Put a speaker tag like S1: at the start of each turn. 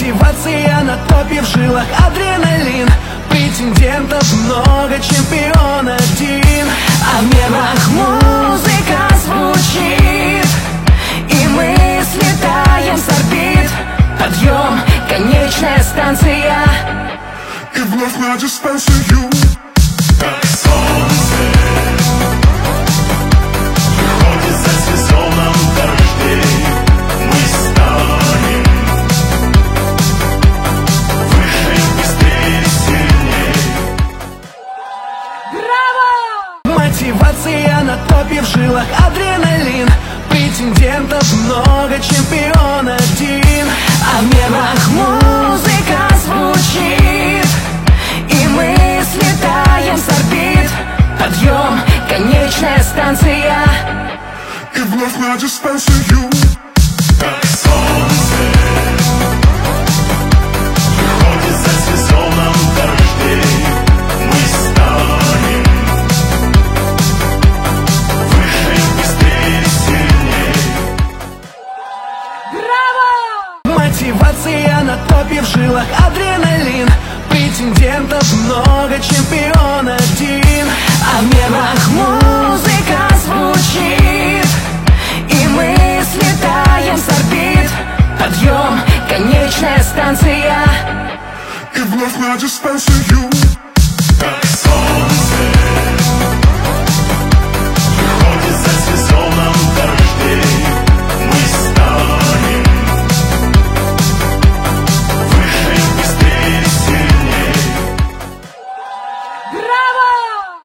S1: Мотивация на топе, в жилах адреналин. Претендентов много, чемпион один. А в небах музыка звучит, и мы слетаем с орбит. Подъем, конечная станция,
S2: и вновь на дистанцию. Как солнце выходит за сезоном дождей, мы станем выше, быстрее, сильней.
S1: Браво! Мотивация на топе, в жилах адреналин. Претендентов много, чемпион один. А в небах музыка звучит, и мы слетаем с орбит. Подъем, конечная станция,
S2: и вновь на дистанцию. Как солнце выходит за сезоном дождей, мы станем выше, быстрее, сильней.
S1: Браво! Мотивация на топе, в жилах адреналин. Претендентов много, чемпион один. А в небах музыка звучит, и мы слетаем с орбит. Подъем, конечная станция,
S2: и вновь на дистанцию.